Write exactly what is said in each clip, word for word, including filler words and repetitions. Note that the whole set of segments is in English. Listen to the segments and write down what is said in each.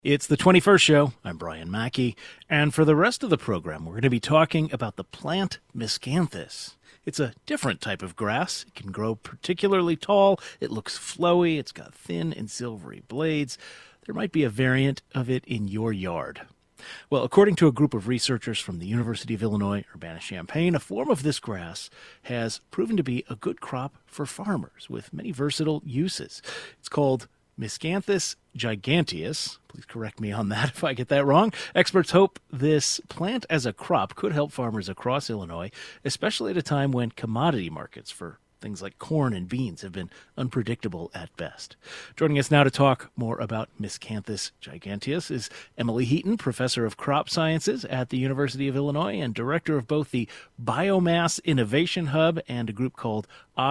It's the twenty-first show. I'm Brian Mackey, and for the rest of the program, we're going to be talking about the plant Miscanthus. It's a different type of grass. It can grow particularly tall. It looks flowy. It's got thin and silvery blades. There might be a variant of it in your yard. Well, according to a group of researchers from the University of Illinois, Urbana-Champaign, a form of this grass has proven to be a good crop for farmers with many versatile uses. It's called Miscanthus giganteus. Please correct me on that if I get that wrong. Experts hope this plant as a crop could help farmers across Illinois, especially at a time when commodity markets for things like corn and beans have been unpredictable at best. Joining us now to talk more about Miscanthus giganteus is Emily Heaton, professor of crop sciences at the University of Illinois and director of both the Biomass Innovation Hub and a group called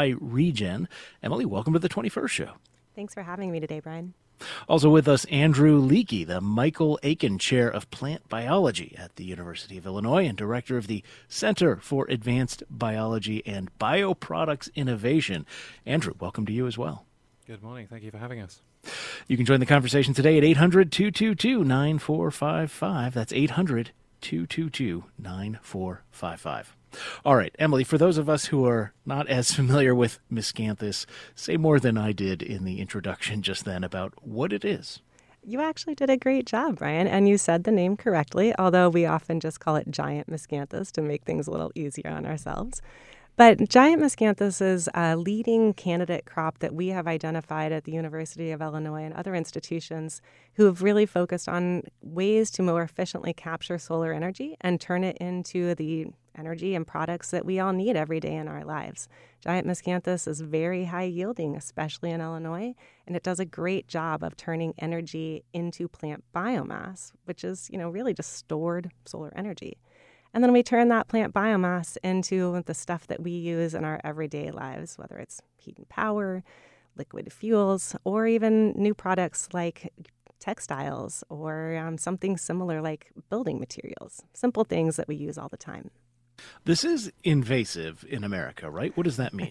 iRegen. Emily, welcome to the twenty-first show. Thanks for having me today, Brian. Also with us, Andrew Leakey, the Michael Aiken Chair of Plant Biology at the University of Illinois and director of the Center for Advanced Biology and Bioproducts Innovation. Andrew, welcome to you as well. Good morning. Thank you for having us. You can join the conversation today at eight hundred, two two two, nine four five five. That's eight hundred, two two two, nine four five five. All right, Emily, for those of us who are not as familiar with Miscanthus, say more than I did in the introduction just then about what it is. You actually did a great job, Brian, and you said the name correctly, although we often just call it giant Miscanthus to make things a little easier on ourselves. But giant Miscanthus is a leading candidate crop that we have identified at the University of Illinois and other institutions who have really focused on ways to more efficiently capture solar energy and turn it into the energy and products that we all need every day in our lives. Giant Miscanthus is very high yielding, especially in Illinois, and it does a great job of turning energy into plant biomass, which is, you know, really just stored solar energy. And then we turn that plant biomass into the stuff that we use in our everyday lives, whether it's heat and power, liquid fuels, or even new products like textiles or um, something similar like building materials, simple things that we use all the time. This is invasive in America, right? What does that mean?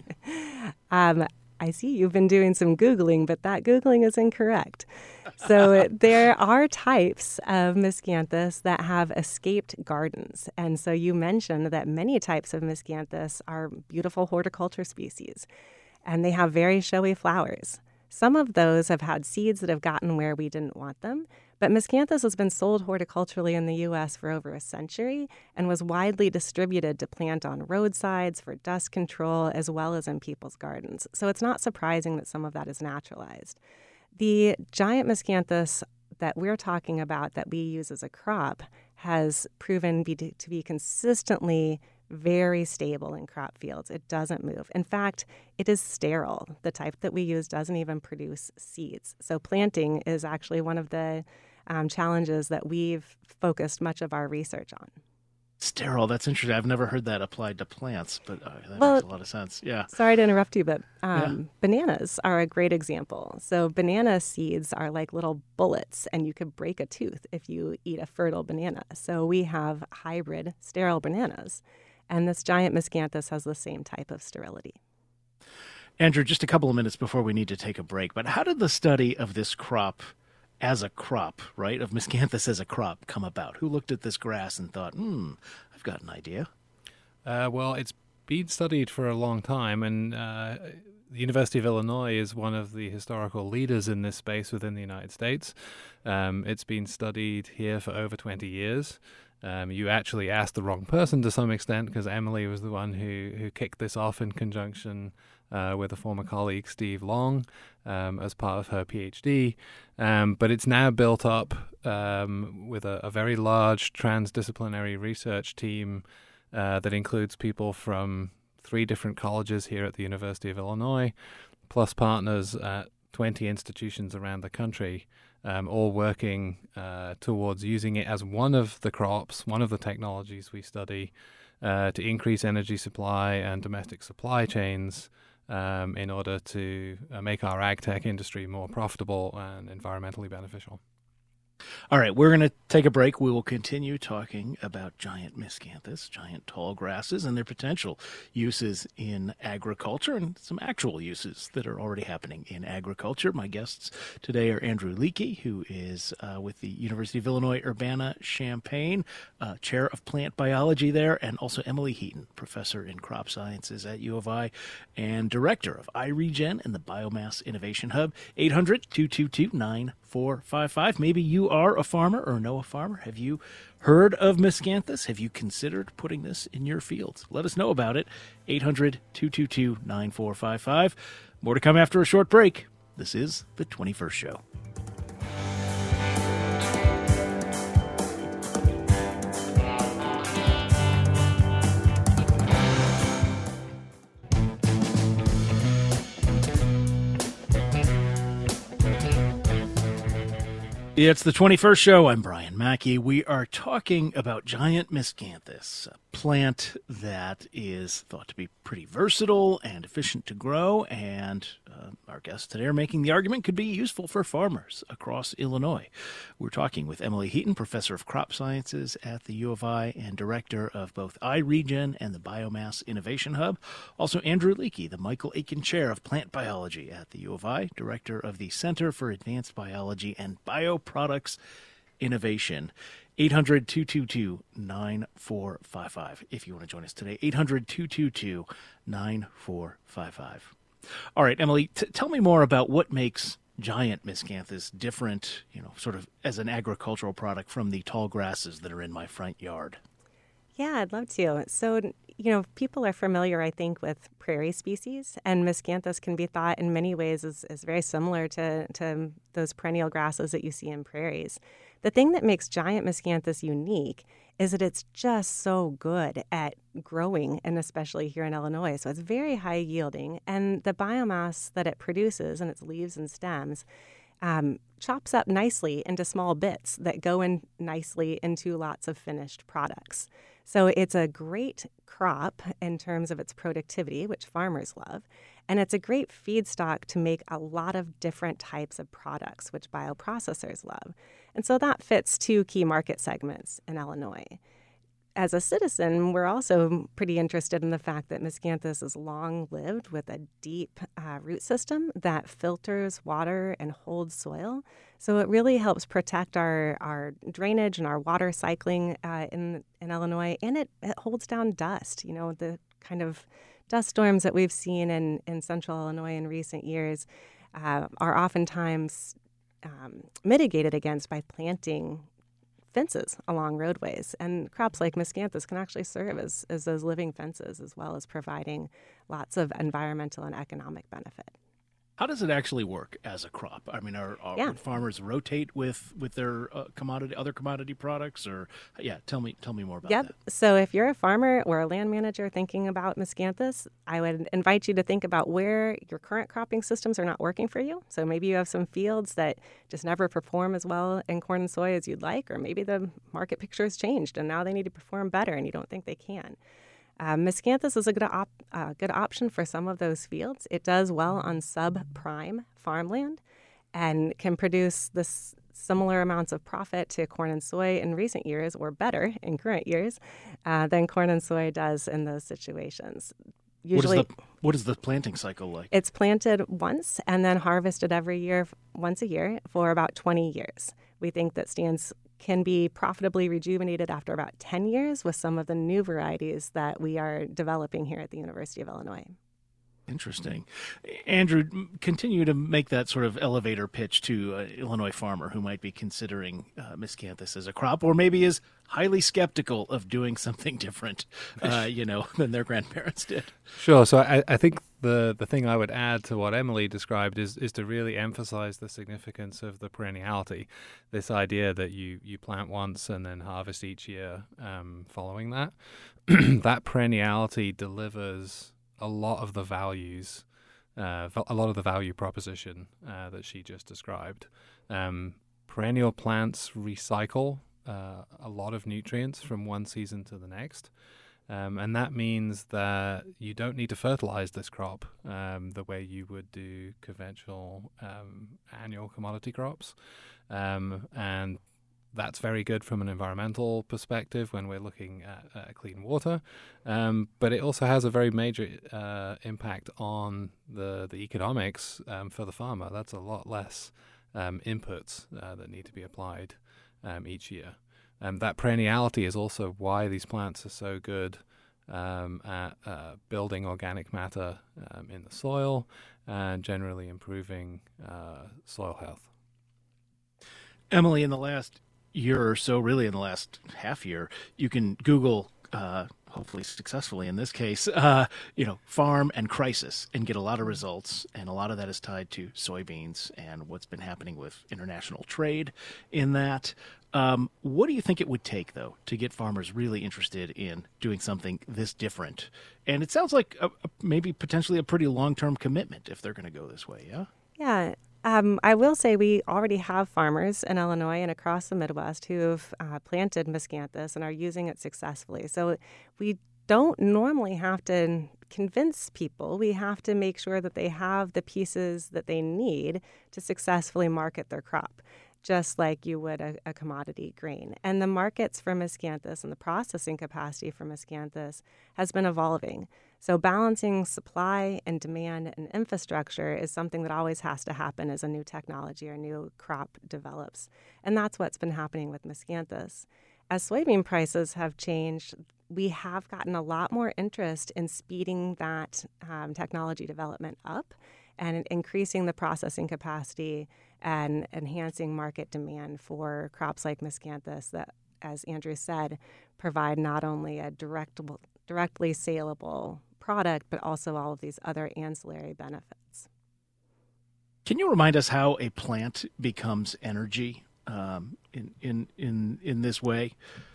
um, I see you've been doing some Googling, but that Googling is incorrect. So there are types of Miscanthus that have escaped gardens. And so you mentioned that many types of Miscanthus are beautiful horticulture species, and they have very showy flowers. Some of those have had seeds that have gotten where we didn't want them, but Miscanthus has been sold horticulturally in the U S for over a century and was widely distributed to plant on roadsides for dust control as well as in people's gardens. So it's not surprising that some of that is naturalized. The giant Miscanthus that we're talking about that we use as a crop has proven be, to be consistently very stable in crop fields. It doesn't move. In fact, it is sterile. The type that we use doesn't even produce seeds. So planting is actually one of the um, challenges that we've focused much of our research on. Sterile, that's interesting. I've never heard that applied to plants, but uh, that well, makes a lot of sense. Yeah. Sorry to interrupt you, but um, yeah. bananas are a great example. So banana seeds are like little bullets, and you could break a tooth if you eat a fertile banana. So we have hybrid sterile bananas. And this giant Miscanthus has the same type of sterility. Andrew, just a couple of minutes before we need to take a break, but how did the study of this crop as a crop, right, of Miscanthus as a crop come about? Who looked at this grass and thought, hmm, I've got an idea? Uh, well, it's been studied for a long time, and uh, the University of Illinois is one of the historical leaders in this space within the United States. Um, it's been studied here for over twenty years. Um, you actually asked the wrong person to some extent, because Emily was the one who, who kicked this off in conjunction uh, with a former colleague, Steve Long, um, as part of her PhD. Um, but it's now built up um, with a, a very large transdisciplinary research team uh, that includes people from three different colleges here at the University of Illinois, plus partners at twenty institutions around the country. Um, all working uh, towards using it as one of the crops, one of the technologies we study uh, to increase energy supply and domestic supply chains um, in order to uh, make our ag tech industry more profitable and environmentally beneficial. All right, we're going to take a break. We will continue talking about giant miscanthus, giant tall grasses, and their potential uses in agriculture and some actual uses that are already happening in agriculture. My guests today are Andrew Leakey, who is uh, with the University of Illinois Urbana-Champaign, uh, chair of plant biology there, and also Emily Heaton, professor in crop sciences at U of I and director of iRegen and the Biomass Innovation Hub. eight hundred, two two two, nine four five five. Maybe you are a farmer or know a farmer. Have you heard of miscanthus? Have you considered putting this in your fields? Let us know about it. eight hundred, two two two, nine four five five. More to come after a short break. This is The twenty-first Show. It's the twenty-first Show. I'm Brian Mackey. We are talking about giant miscanthus, a plant that is thought to be pretty versatile and efficient to grow, and uh, our guests today are making the argument could be useful for farmers across Illinois. We're talking with Emily Heaton, professor of crop sciences at the U of I and director of both iRegen and the Biomass Innovation Hub. Also Andrew Leakey, the Michael Aiken Chair of Plant Biology at the U of I, director of the Center for Advanced Biology and Bioproducts Innovation. eight hundred, two two two, nine four five five if you want to join us today. eight hundred, two two two, nine four five five. All right, Emily, t- tell me more about what makes giant miscanthus different, you know, sort of as an agricultural product from the tall grasses that are in my front yard. Yeah, I'd love to. So, you know, people are familiar, I think, with prairie species, and miscanthus can be thought in many ways as, as very similar to, to those perennial grasses that you see in prairies. The thing that makes giant miscanthus unique is that it's just so good at growing, and especially here in Illinois. So it's very high yielding, and the biomass that it produces in its leaves and stems um, chops up nicely into small bits that go in nicely into lots of finished products. So it's a great crop in terms of its productivity, which farmers love, and it's a great feedstock to make a lot of different types of products, which bioprocessors love. And so that fits two key market segments in Illinois. As a citizen, we're also pretty interested in the fact that miscanthus is long-lived with a deep uh, root system that filters water and holds soil. So it really helps protect our, our drainage and our water cycling uh, in, in Illinois, and it, it holds down dust. You know, the kind of dust storms that we've seen in, in central Illinois in recent years uh, are oftentimes um, mitigated against by planting fences along roadways, and crops like miscanthus can actually serve as, as those living fences, as well as providing lots of environmental and economic benefit. How does it actually work as a crop? I mean, are, are Yeah. would farmers rotate with with their uh, commodity, other commodity products, or yeah? Tell me, tell me more about Yep. that. So if you're a farmer or a land manager thinking about miscanthus, I would invite you to think about where your current cropping systems are not working for you. So maybe you have some fields that just never perform as well in corn and soy as you'd like, or maybe the market picture has changed and now they need to perform better and you don't think they can. Uh, miscanthus is a good, op- uh, good option for some of those fields. It does well on subprime farmland and can produce this similar amounts of profit to corn and soy in recent years, or better in current years, uh, than corn and soy does in those situations. Usually, what is the what is the planting cycle like? It's planted once and then harvested every year, once a year, for about twenty years. We think that stands can be profitably rejuvenated after about ten years with some of the new varieties that we are developing here at the University of Illinois. Interesting. Andrew, continue to make that sort of elevator pitch to an Illinois farmer who might be considering uh, miscanthus as a crop, or maybe is highly skeptical of doing something different, uh, you know, than their grandparents did. Sure. So I, I think the, the thing I would add to what Emily described is, is to really emphasize the significance of the perenniality, this idea that you, you plant once and then harvest each year um, following that. That perenniality delivers a lot of the values, uh, a lot of the value proposition uh, that she just described. Um, perennial plants recycle uh, a lot of nutrients from one season to the next. Um, and that means that you don't need to fertilize this crop um, the way you would do conventional um, annual commodity crops. Um, and that's very good from an environmental perspective when we're looking at uh, clean water, um, but it also has a very major uh, impact on the the economics um, for the farmer. That's a lot less um, inputs uh, that need to be applied um, each year. Um, that perenniality is also why these plants are so good um, at uh, building organic matter um, in the soil and generally improving uh, soil health. Emily, in the last year or so, really in the last half year, you can Google, uh, hopefully successfully in this case, uh, you know, farm and crisis and get a lot of results. And a lot of that is tied to soybeans and what's been happening with international trade in that. Um, what do you think it would take, though, to get farmers really interested in doing something this different? And it sounds like a, a, maybe potentially a pretty long-term commitment if they're going to go this way, yeah? Yeah. Um, I will say we already have farmers in Illinois and across the Midwest who have uh, planted miscanthus and are using it successfully. So we don't normally have to convince people. We have to make sure that they have the pieces that they need to successfully market their crop, just like you would a, a commodity grain. And the markets for miscanthus and the processing capacity for miscanthus has been evolving. So balancing supply and demand and infrastructure is something that always has to happen as a new technology or new crop develops. And that's what's been happening with miscanthus. As soybean prices have changed, we have gotten a lot more interest in speeding that um, technology development up and increasing the processing capacity and enhancing market demand for crops like miscanthus that, as Andrew said, provide not only a direct, directly saleable product, but also all of these other ancillary benefits. Can you remind us how a plant becomes energy um, in, in in in this way?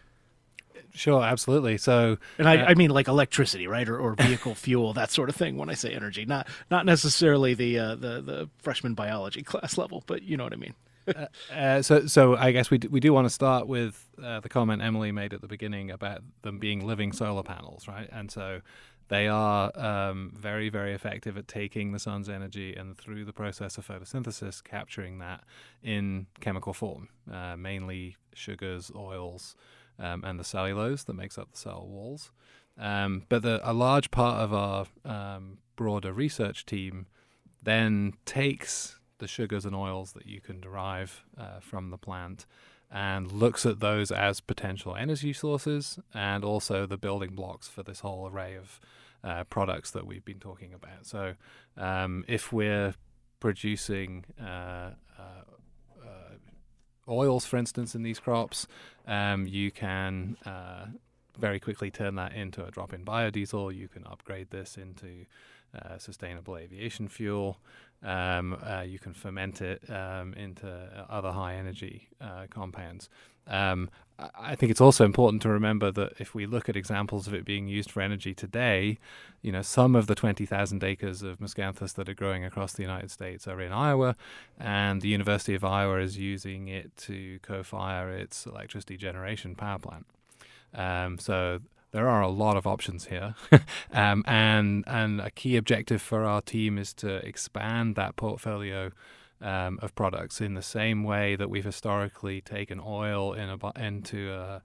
Sure, absolutely. So, and I, uh, I mean like electricity, right, or, or vehicle fuel, that sort of thing. When I say energy, not not necessarily the uh, the the freshman biology class level, but you know what I mean. uh, uh, so, so I guess we do, we do want to start with uh, the comment Emily made at the beginning about them being living solar panels, right? And so they are um, very, very effective at taking the sun's energy and through the process of photosynthesis, capturing that in chemical form, uh, mainly sugars, oils, um, and the cellulose that makes up the cell walls. Um, but the, a large part of our um, broader research team then takes the sugars and oils that you can derive uh, from the plant and looks at those as potential energy sources and also the building blocks for this whole array of uh, products that we've been talking about. So um, if we're producing uh, uh, uh, oils, for instance, in these crops, um, you can uh, very quickly turn that into a drop-in biodiesel. You can upgrade this into uh, sustainable aviation fuel. Um, uh, you can ferment it um, into other high-energy uh, compounds. Um, I think it's also important to remember that if we look at examples of it being used for energy today, you know, some of the twenty thousand acres of miscanthus that are growing across the United States are in Iowa, and the University of Iowa is using it to co-fire its electricity generation power plant. Um, so there are a lot of options here, um, and and a key objective for our team is to expand that portfolio um, of products in the same way that we've historically taken oil in a, into a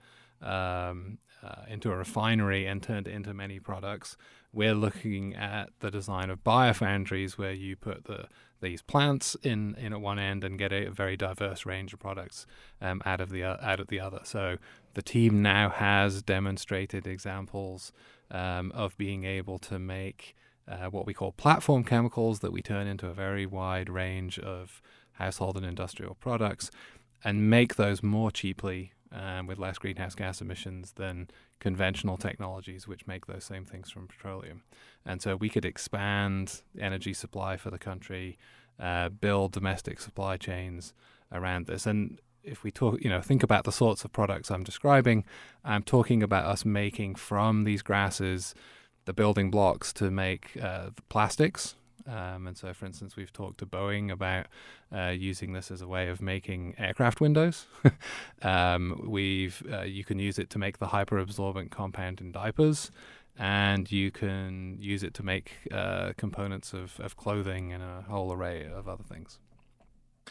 um, uh, into a refinery and turned it into many products. We're looking at the design of biofoundries where you put the these plants in, in at one end and get a very diverse range of products um, out of the uh, out of the other. So the team now has demonstrated examples um, of being able to make uh, what we call platform chemicals that we turn into a very wide range of household and industrial products and make those more cheaply um, with less greenhouse gas emissions than conventional technologies which make those same things from petroleum. And so we could expand energy supply for the country, uh, build domestic supply chains around this. And if we talk, you know, think about the sorts of products I'm describing, I'm talking about us making from these grasses the building blocks to make uh, the plastics. Um, and so, for instance, we've talked to Boeing about uh, using this as a way of making aircraft windows. um, we've uh, you can use it to make the hyperabsorbent compound in diapers, and you can use it to make uh, components of, of clothing and a whole array of other things.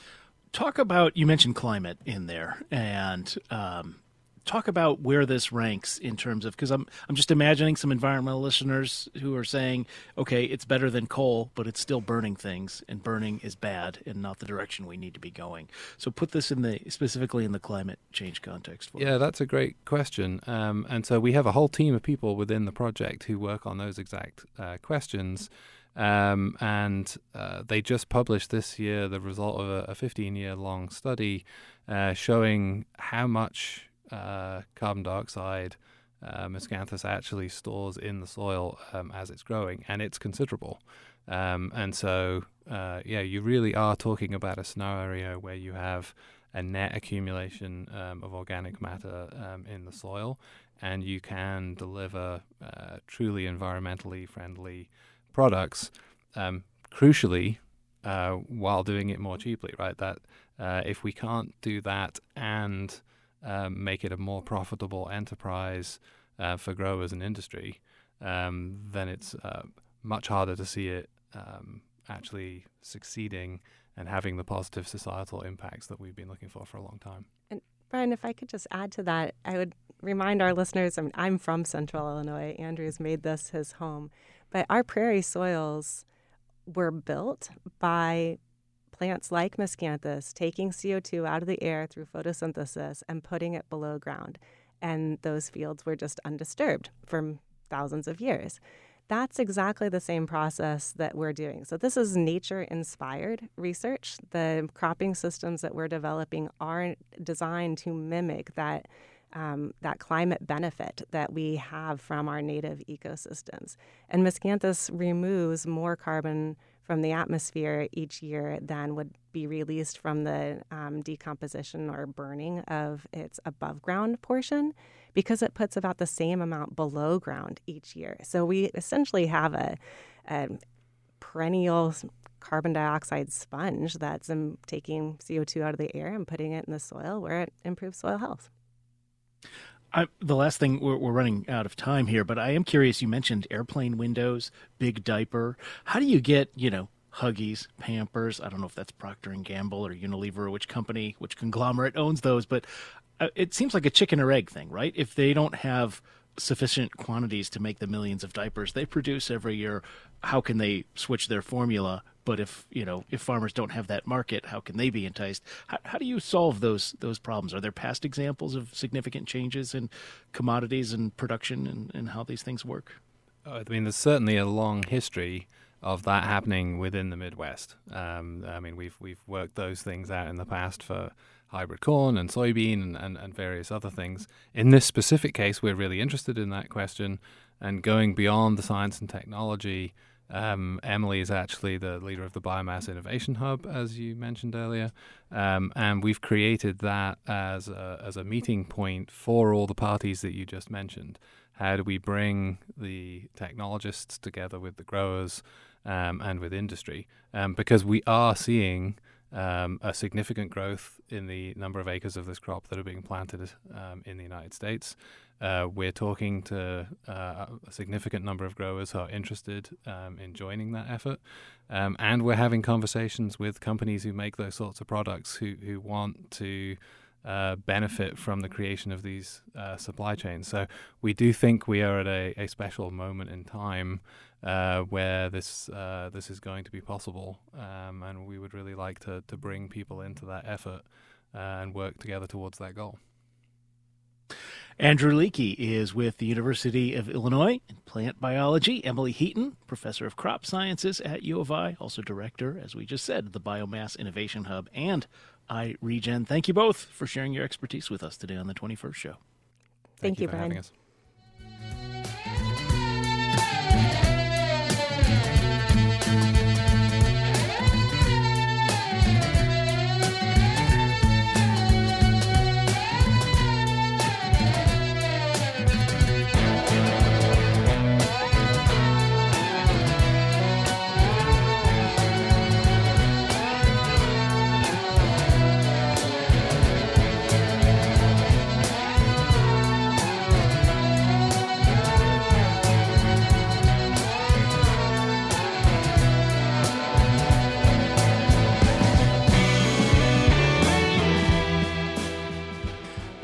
talk about, you mentioned climate in there, and um, talk about where this ranks in terms of, because I'm I'm just imagining some environmental listeners who are saying, okay, it's better than coal, but it's still burning things, and burning is bad and not the direction we need to be going. So put this in the specifically in the climate change context for Yeah, us. that's a great question. Um, and so we have a whole team of people within the project who work on those exact uh, questions. Um, and uh, they just published this year the result of a fifteen-year-long study uh, showing how much uh, carbon dioxide uh, Miscanthus actually stores in the soil um, as it's growing, and it's considerable. Um, and so, uh, yeah, you really are talking about a scenario where you have a net accumulation um, of organic matter um, in the soil, and you can deliver uh, truly environmentally friendly products, um, crucially, uh, while doing it more cheaply, right? That uh, if we can't do that and um, make it a more profitable enterprise uh, for growers and industry, um, then it's uh, much harder to see it um, actually succeeding and having the positive societal impacts that we've been looking for for a long time. And Brian, if I could just add to that, I would remind our listeners, I mean, I'm from Central Illinois. Andrew's made this his home. But our prairie soils were built by plants like Miscanthus taking C O two out of the air through photosynthesis and putting it below ground. And those fields were just undisturbed for thousands of years. That's exactly the same process that we're doing. So this is nature-inspired research. The cropping systems that we're developing are designed to mimic that Um, that climate benefit that we have from our native ecosystems. And Miscanthus removes more carbon from the atmosphere each year than would be released from the um, decomposition or burning of its above ground portion, because it puts about the same amount below ground each year. So we essentially have a, a perennial carbon dioxide sponge that's um, taking C O two out of the air and putting it in the soil where it improves soil health. I, the last thing, we're, we're running out of time here, but I am curious. You mentioned airplane windows, big diaper. How do you get, you know, Huggies, Pampers? I don't know if that's Procter and Gamble or Unilever, or which company, which conglomerate owns those, but uh, it seems like a chicken or egg thing, right? If they don't have sufficient quantities to make the millions of diapers they produce every year, how can they switch their formula? But if, you know, if farmers don't have that market, how can they be enticed? How, how do you solve those those problems? Are there past examples of significant changes in commodities and production and, and how these things work? I mean, there's certainly a long history of that happening within the Midwest. Um, I mean, we've we've worked those things out in the past for hybrid corn and soybean and, and, and various other things. In this specific case, we're really interested in that question and going beyond the science and technology. Um, Emily is actually the leader of the Biomass Innovation Hub, as you mentioned earlier, um, and we've created that as a, as a meeting point for all the parties that you just mentioned. How do we bring the technologists together with the growers um, and with industry? Um, because we are seeing um, a significant growth in the number of acres of this crop that are being planted um, in the United States. Uh, we're talking to uh, a significant number of growers who are interested um, in joining that effort. Um, and we're having conversations with companies who make those sorts of products who, who want to uh, benefit from the creation of these uh, supply chains. So we do think we are at a, a special moment in time uh, where this uh, this is going to be possible. Um, and we would really like to, to bring people into that effort uh, and work together towards that goal. Andrew Leakey is with the University of Illinois in plant biology. Emily Heaton, professor of crop sciences at U of I, also director, as we just said, the Biomass Innovation Hub and iRegen. Thank you both for sharing your expertise with us today on the twenty-first Show. Thank, Thank you, you for Brian. having us.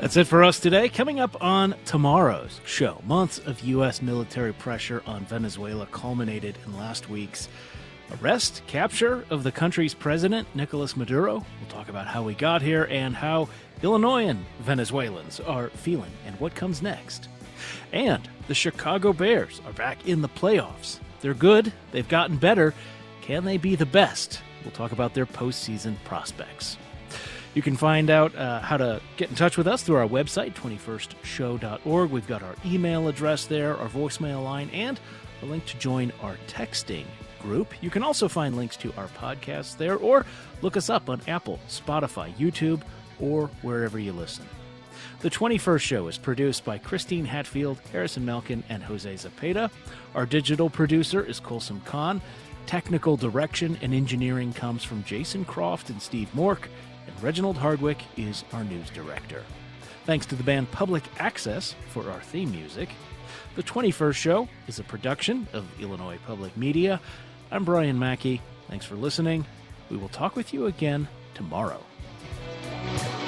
That's it for us today. Coming up on tomorrow's show, months of U S military pressure on Venezuela culminated in last week's arrest, capture of the country's president, Nicolas Maduro. We'll talk about how we got here and how Illinoisan Venezuelans are feeling and what comes next. And the Chicago Bears are back in the playoffs. They're good. They've gotten better. Can they be the best? We'll talk about their postseason prospects. You can find out uh, how to get in touch with us through our website, twenty-first show dot org. We've got our email address there, our voicemail line, and a link to join our texting group. You can also find links to our podcasts there, or look us up on Apple, Spotify, YouTube, or wherever you listen. The twenty-first Show is produced by Christine Hatfield, Harrison Malkin, and Jose Zepeda. Our digital producer is Kulsum Khan. Technical direction and engineering comes from Jason Croft and Steve Mork, and Reginald Hardwick is our news director. Thanks to the band Public Access for our theme music. The twenty-first Show is a production of Illinois Public Media. I'm Brian Mackey. Thanks for listening. We will talk with you again tomorrow.